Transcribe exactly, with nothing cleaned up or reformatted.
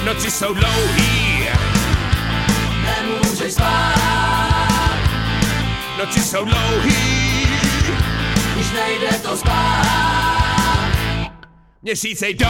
Noci jsou dlouhý, nemůžeš spát. Noci jsou dlouhý, když nejde to spát. Měsíce jdou.